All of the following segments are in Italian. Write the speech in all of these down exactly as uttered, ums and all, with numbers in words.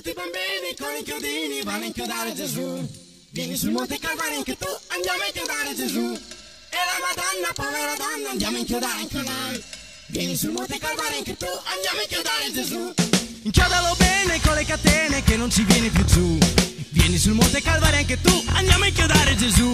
tutti i bambini con i chiodini vanno a inchiodare Gesù. Vieni sul Monte Calvario anche tu, andiamo a inchiodare Gesù. E la Madonna, povera donna, andiamo a inchiodare anche noi. Vieni sul Monte Calvario anche tu, andiamo a inchiodare Gesù. Inchiodalo bene con le catene che non ci vieni più giù. Vieni sul Monte Calvario anche tu, andiamo a inchiodare Gesù.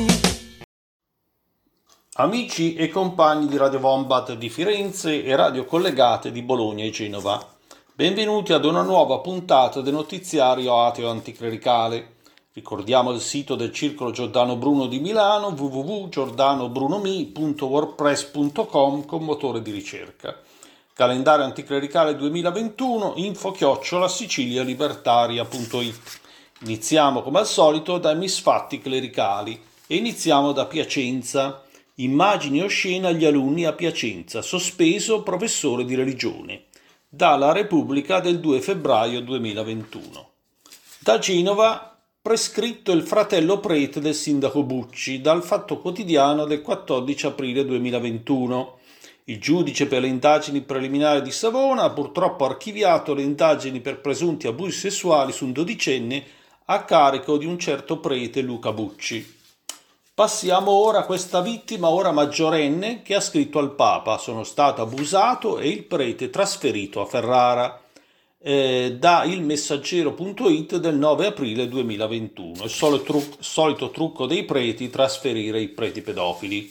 Amici e compagni di Radio Wombat di Firenze e Radio Collegate di Bologna e Genova, benvenuti ad una nuova puntata del notiziario ateo anticlericale. Ricordiamo il sito del Circolo Giordano Bruno di Milano, w w w punto giordano bruno mi punto wordpress punto com con motore di ricerca. Calendario anticlericale duemilaventuno, info chiocciola sicilialibertaria punto it. Iniziamo come al solito dai misfatti clericali e iniziamo da Piacenza. Immagini oscene agli alunni a Piacenza, sospeso professore di religione. Dalla Repubblica del due febbraio duemilaventuno. Da Genova, prescritto il fratello prete del sindaco Bucci, dal Fatto Quotidiano del quattordici aprile duemilaventuno. Il giudice per le indagini preliminari di Savona ha purtroppo archiviato le indagini per presunti abusi sessuali su un dodicenne a carico di un certo prete Luca Bucci. Passiamo ora a questa vittima, ora maggiorenne, che ha scritto al Papa: sono stato abusato e il prete trasferito a Ferrara. Eh, da il messaggero punto it del nove aprile duemilaventuno. Il solito, tru- solito trucco dei preti, trasferire i preti pedofili.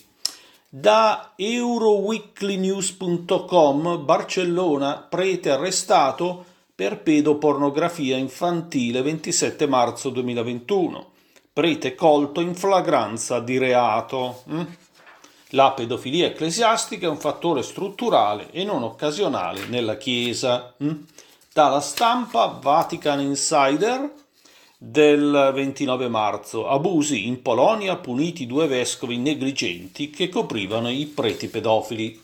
Da euroweeklynews punto com, Barcellona, prete arrestato per pedopornografia infantile ventisette marzo duemilaventuno. Prete colto in flagranza di reato. La pedofilia ecclesiastica è un fattore strutturale e non occasionale nella Chiesa. Dalla Stampa, Vatican Insider del ventinove marzo. Abusi in Polonia, puniti due vescovi negligenti che coprivano i preti pedofili.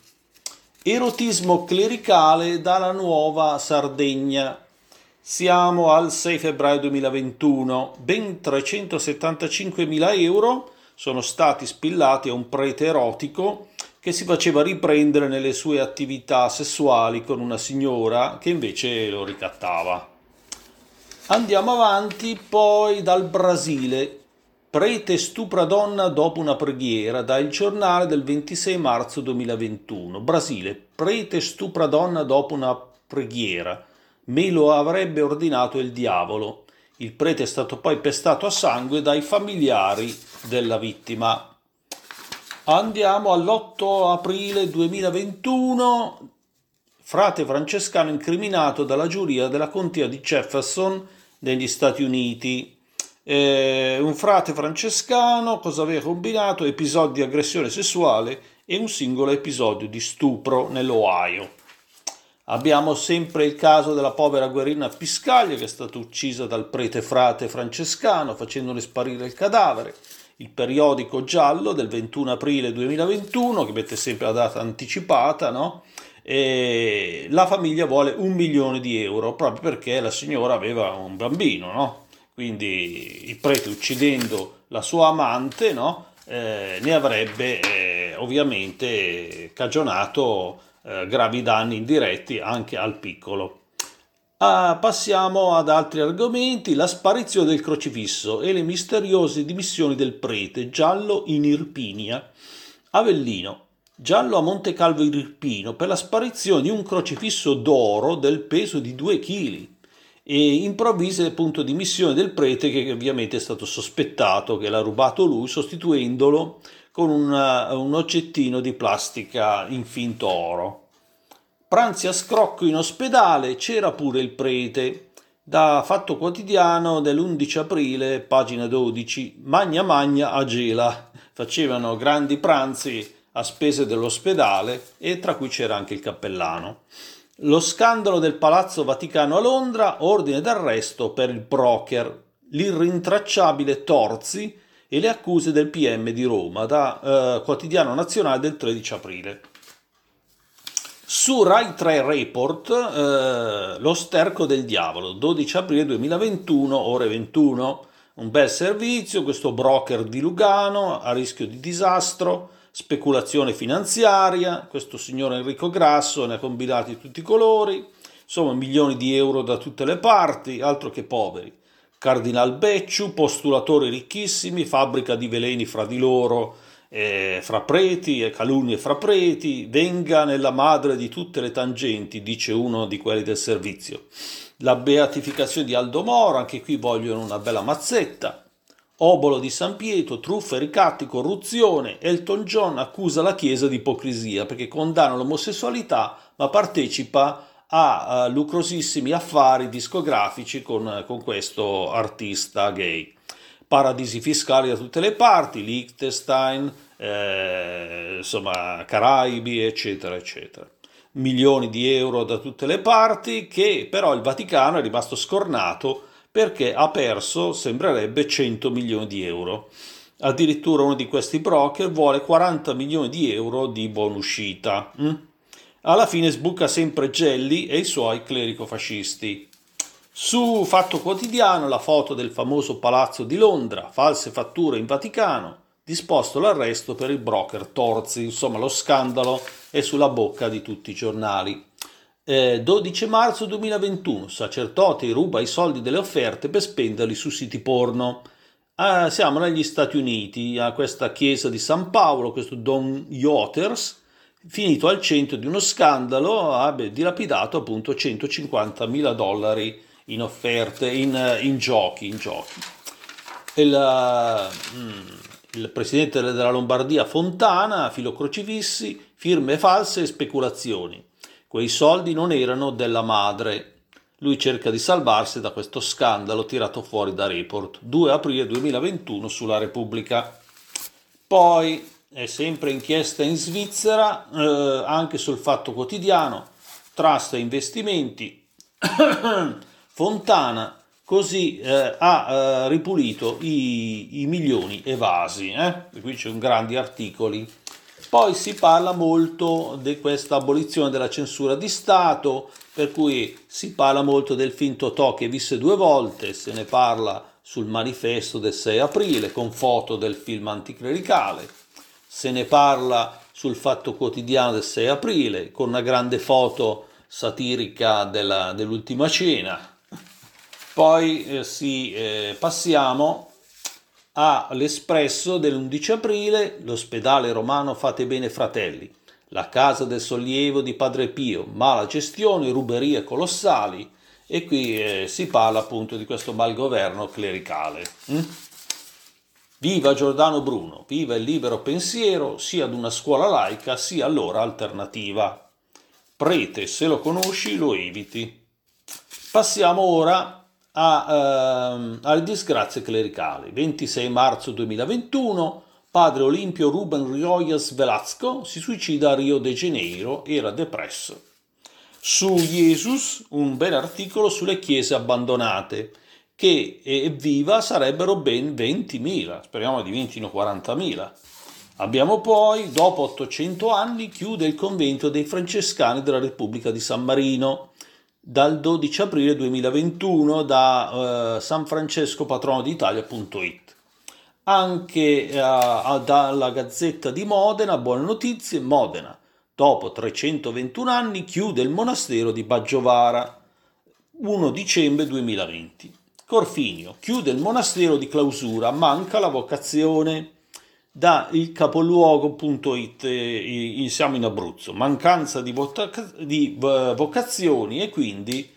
Erotismo clericale dalla Nuova Sardegna. Siamo al sei febbraio duemilaventuno, ben trecentosettantacinquemila euro sono stati spillati a un prete erotico che si faceva riprendere nelle sue attività sessuali con una signora che invece lo ricattava. Andiamo avanti, poi dal Brasile. Prete stupra donna dopo una preghiera, da Il Giornale del ventisei marzo duemilaventuno. Brasile, prete stupra donna dopo una preghiera. Me lo avrebbe ordinato il diavolo. Il prete è stato poi pestato a sangue dai familiari della vittima. Andiamo all'otto aprile duemilaventuno. Frate francescano incriminato dalla giuria della contea di Jefferson negli Stati Uniti. Eh, un frate francescano cosa aveva combinato? Episodi di aggressione sessuale e un singolo episodio di stupro nell'Ohio. Abbiamo sempre il caso della povera Guerrina Piscaglia, che è stata uccisa dal prete frate francescano facendole sparire il cadavere. Il periodico Giallo del ventuno aprile duemilaventuno, che mette sempre la data anticipata, no? E la famiglia vuole un milione di euro proprio perché la signora aveva un bambino, no? Quindi il prete, uccidendo la sua amante, no? eh, ne avrebbe eh, ovviamente cagionato Eh, gravi danni indiretti anche al piccolo. Ah, passiamo ad altri argomenti. La sparizione del crocifisso e le misteriose dimissioni del prete. Giallo in Irpinia. Avellino. Giallo a Montecalvo Irpino per la sparizione di un crocifisso d'oro del peso di due chili e improvvise appunto dimissione del prete, che ovviamente è stato sospettato che l'ha rubato lui sostituendolo con una, un oggettino di plastica in finto oro. Pranzi a scrocco in ospedale, c'era pure il prete. Da Fatto Quotidiano dell'undici aprile, pagina dodici, Magna Magna a Gela. Facevano grandi pranzi a spese dell'ospedale e tra cui c'era anche il cappellano. Lo scandalo del Palazzo Vaticano a Londra, ordine d'arresto per il broker, l'irrintracciabile Torzi e le accuse del P M di Roma, da eh, Quotidiano Nazionale del tredici aprile. Su Rai tre Report, eh, lo sterco del diavolo, dodici aprile duemilaventuno, ore ventuno, un bel servizio, questo broker di Lugano a rischio di disastro, speculazione finanziaria, questo signor Enrico Grasso ne ha combinati tutti i colori, insomma milioni di euro da tutte le parti, altro che poveri. Cardinal Becciu, postulatori ricchissimi, fabbrica di veleni fra di loro, eh, fra preti e calunnie fra preti, venga nella madre di tutte le tangenti, dice uno di quelli del servizio. La beatificazione di Aldo Moro, anche qui vogliono una bella mazzetta. Obolo di San Pietro, truffe, ricatti, corruzione. Elton John accusa la Chiesa di ipocrisia perché condanna l'omosessualità ma partecipa a uh, lucrosissimi affari discografici con, con questo artista gay. Paradisi fiscali da tutte le parti, Liechtenstein, eh, insomma Caraibi, eccetera, eccetera. Milioni di euro da tutte le parti, che però il Vaticano è rimasto scornato perché ha perso, sembrerebbe, cento milioni di euro. Addirittura uno di questi broker vuole quaranta milioni di euro di buonuscita. Mm? Alla fine sbuca sempre Gelli e i suoi clericofascisti. Su Fatto Quotidiano la foto del famoso palazzo di Londra, false fatture in Vaticano, disposto l'arresto per il broker Torzi, insomma lo scandalo è sulla bocca di tutti i giornali. Eh, dodici marzo duemilaventuno, sacerdote ruba i soldi delle offerte per spenderli su siti porno. Eh, siamo negli Stati Uniti, a questa chiesa di San Paolo, questo Don Yoters, finito al centro di uno scandalo, ha dilapidato appunto centocinquantamila dollari in offerte, in, in giochi, in giochi. Il, il presidente della Lombardia Fontana, filo crocifissi, firme false e speculazioni. Quei soldi non erano della madre. Lui cerca di salvarsi da questo scandalo tirato fuori da Report. due aprile duemilaventuno sulla Repubblica. Poi è sempre inchiesta in Svizzera, eh, anche sul Fatto Quotidiano, trust e investimenti. Fontana così eh, ha eh, ripulito i, i milioni evasi, eh? Qui c'è un grandi articoli. Poi si parla molto di questa abolizione della censura di Stato, per cui si parla molto del film Totò che visse due volte, se ne parla sul manifesto del sei aprile con foto del film anticlericale, se ne parla sul Fatto Quotidiano del sei aprile con una grande foto satirica della, dell'ultima cena. Poi eh, sì, eh, passiamo all'Espresso dell'undici aprile, l'ospedale romano Fate Bene Fratelli, la casa del sollievo di Padre Pio, mala gestione, ruberie colossali, e qui eh, si parla appunto di questo malgoverno clericale. Mm? Viva Giordano Bruno, viva il libero pensiero, sia ad una scuola laica sia all'ora alternativa. Prete, se lo conosci lo eviti. Passiamo ora a, ehm, alle disgrazie clericali. ventisei marzo duemilaventuno, padre Olimpio Ruben Riojas Velasco si suicida a Rio de Janeiro, era depresso. Su Jesus un bel articolo sulle chiese abbandonate, che evviva sarebbero ben ventimila, speriamo diventino quarantamila. Abbiamo poi, dopo ottocento anni, chiude il convento dei francescani della Repubblica di San Marino, dal dodici aprile duemilaventuno, da uh, San Francesco Patrono d'Italia punto it. Anche uh, dalla Gazzetta di Modena, buone notizie, Modena, dopo trecentoventuno anni, chiude il monastero di Baggiovara, primo dicembre duemilaventi. Corfinio, chiude il monastero di clausura, manca la vocazione. Da il capoluogo punto it, eh, siamo in Abruzzo, mancanza di, voca- di uh, vocazioni e quindi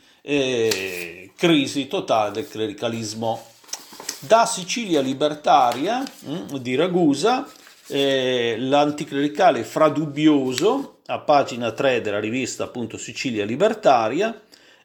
eh, crisi totale del clericalismo. Da Sicilia Libertaria mh, di Ragusa, eh, l'anticlericale Fra Dubbioso, a pagina tre della rivista appunto Sicilia Libertaria,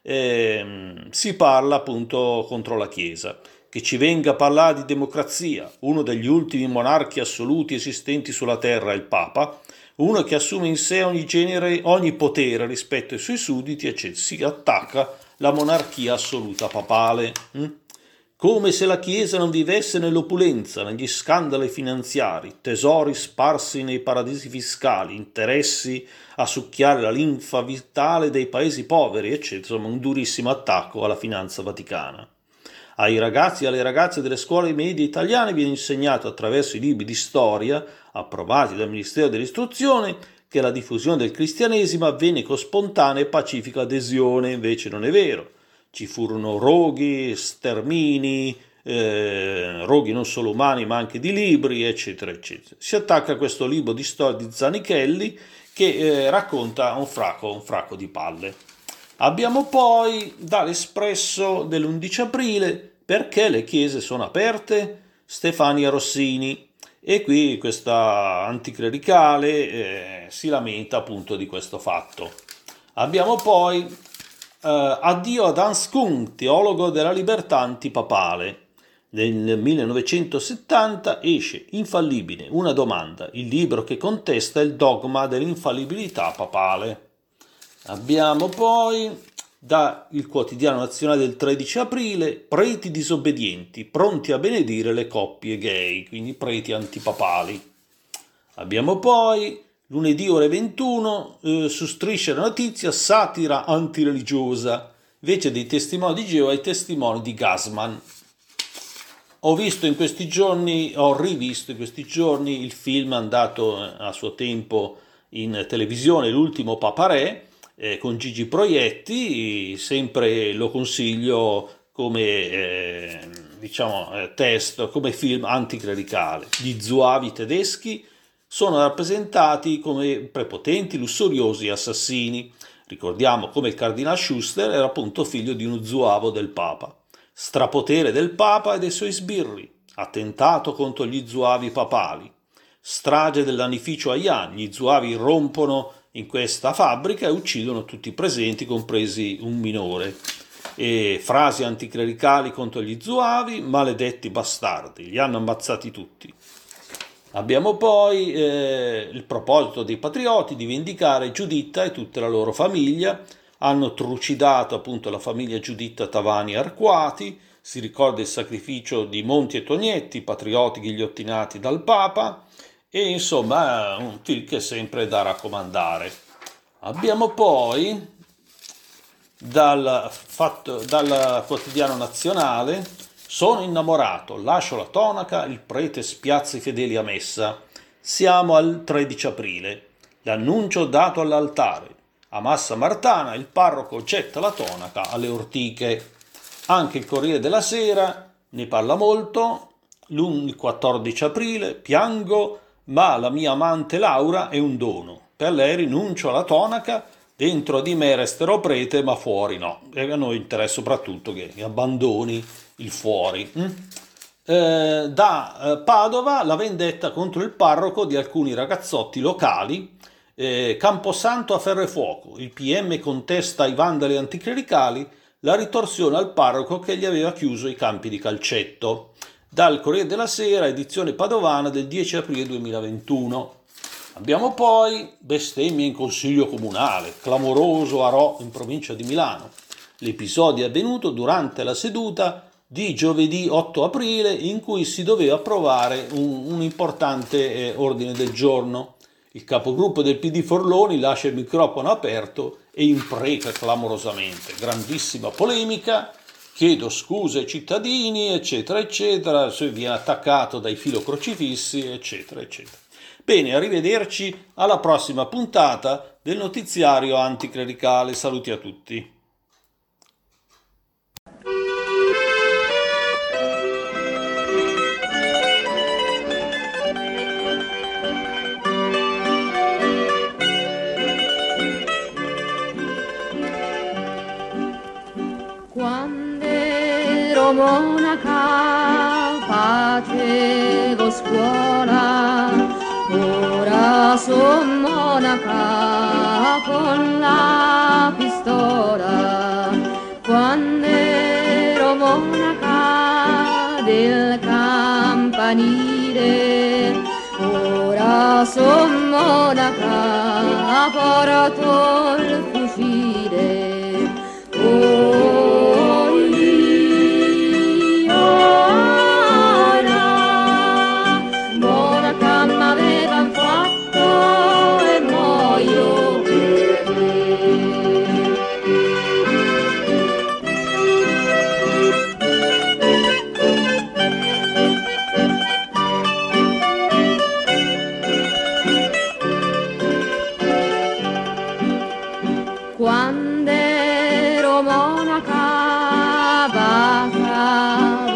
eh, si parla appunto contro la Chiesa. Che ci venga a parlare di democrazia, uno degli ultimi monarchi assoluti esistenti sulla terra è il Papa, uno che assume in sé ogni genere, ogni potere rispetto ai suoi sudditi, eccetera. Si attacca la monarchia assoluta papale. Hm? Come se la Chiesa non vivesse nell'opulenza, negli scandali finanziari, tesori sparsi nei paradisi fiscali, interessi a succhiare la linfa vitale dei paesi poveri, eccetera. Insomma, un durissimo attacco alla finanza vaticana. Ai ragazzi e alle ragazze delle scuole medie italiane viene insegnato attraverso i libri di storia approvati dal Ministero dell'Istruzione che la diffusione del cristianesimo avvenne con spontanea e pacifica adesione, invece non è vero. Ci furono roghi, stermini, eh, roghi non solo umani ma anche di libri, eccetera, eccetera. Si attacca a questo libro di storia di Zanichelli che eh, racconta un fracco, un fracco di palle. Abbiamo poi dall'Espresso dell'undici aprile, perché le chiese sono aperte? Stefania Rossini. E qui questa anticlericale eh, si lamenta appunto di questo fatto. Abbiamo poi eh, Addio ad Hans Kung, teologo della libertà antipapale. Nel millenovecentosettanta esce Infallibile, una domanda, il libro che contesta il dogma dell'infallibilità papale. Abbiamo poi da Il Quotidiano Nazionale del tredici aprile, preti disobbedienti, pronti a benedire le coppie gay, quindi preti antipapali. Abbiamo poi lunedì ore ventuno, eh, su Striscia la Notizia, satira antireligiosa, invece dei testimoni di Geova i testimoni di Gassman. Ho visto in questi giorni, ho rivisto in questi giorni il film andato a suo tempo in televisione, L'ultimo Papa Re, eh, con Gigi Proietti, sempre lo consiglio come eh, diciamo eh, testo, come film anticlericale. Gli zuavi tedeschi sono rappresentati come prepotenti, lussuriosi assassini. Ricordiamo come il cardinal Schuster era appunto figlio di uno zuavo del Papa. Strapotere del Papa e dei suoi sbirri, attentato contro gli zuavi papali, strage del lanificio Ayan, gli zuavi irrompono in questa fabbrica e uccidono tutti i presenti, compresi un minore. E frasi anticlericali contro gli zuavi, maledetti bastardi, li hanno ammazzati tutti. Abbiamo poi eh, il proposito dei patrioti di vendicare Giuditta e tutta la loro famiglia. Hanno trucidato appunto la famiglia Giuditta Tavani Arquati, si ricorda il sacrificio di Monti e Tognetti, patrioti ghigliottinati dal Papa, e insomma un film che è sempre da raccomandare. Abbiamo poi dal, fatto, dal Quotidiano Nazionale, sono innamorato, lascio la tonaca, il prete spiazza i fedeli a messa. Siamo al tredici aprile, l'annuncio dato all'altare. A Massa Martana il parroco getta la tonaca alle ortiche. Anche il Corriere della Sera ne parla molto. Il quattordici aprile, piango, ma la mia amante Laura è un dono. Per lei rinuncio alla tonaca, dentro di me resterò prete, ma fuori no. E a noi interessa soprattutto che abbandoni il fuori. Eh, da eh, Padova la vendetta contro il parroco di alcuni ragazzotti locali. Eh, Camposanto a ferro e fuoco, il P M contesta ai vandali anticlericali la ritorsione al parroco che gli aveva chiuso i campi di calcetto. Dal Corriere della Sera, edizione padovana del dieci aprile duemilaventuno. Abbiamo poi bestemmie in consiglio comunale, clamoroso a Rò in provincia di Milano. L'episodio è avvenuto durante la seduta di giovedì otto aprile in cui si doveva approvare un, un importante eh, ordine del giorno. Il capogruppo del P D Forloni lascia il microfono aperto e impreca clamorosamente. Grandissima polemica, chiedo scuse ai cittadini, eccetera, eccetera, se viene attaccato dai filocrocifissi, eccetera, eccetera. Bene, arrivederci alla prossima puntata del notiziario anticlericale. Saluti a tutti. Monaca, facevo scuola, ora son monaca con la pistola. Quando ero monaca del campanile, ora son monaca, porto il fucile. Oh,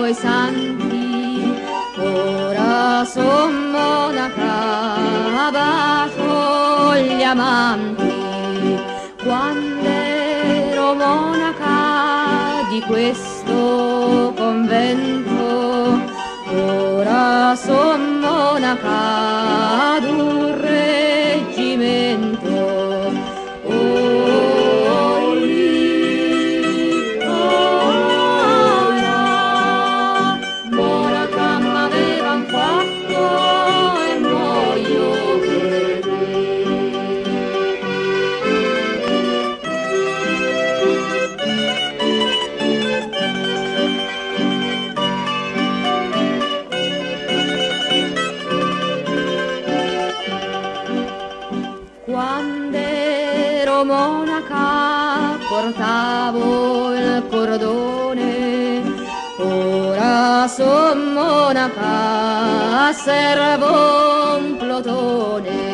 coi santi, ora son monaca, bacio gli amanti. Quando ero monaca di questo convento, ora son monaca d'un reggimento. Oh, lì, oh, là, monaca m'avevan fatto e muoio per quand'ero monaca portavo il cordone, ora son monaca servo un plotone.